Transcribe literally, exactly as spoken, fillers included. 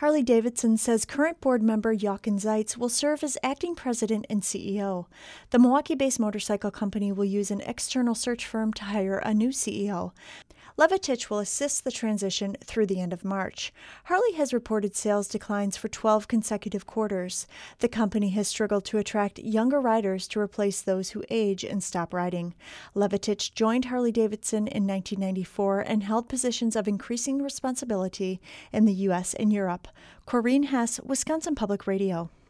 Harley-Davidson says current board member Jochen Zeitz will serve as acting president and C E O. The Milwaukee-based motorcycle company will use an external search firm to hire a new C E O. Levittich will assist the transition through the end of March. Harley has reported sales declines for twelve consecutive quarters. The company has struggled to attract younger riders to replace those who age and stop riding. Levittich joined Harley-Davidson in nineteen ninety-four and held positions of increasing responsibility in the U S and Europe. Corinne Hess, Wisconsin Public Radio.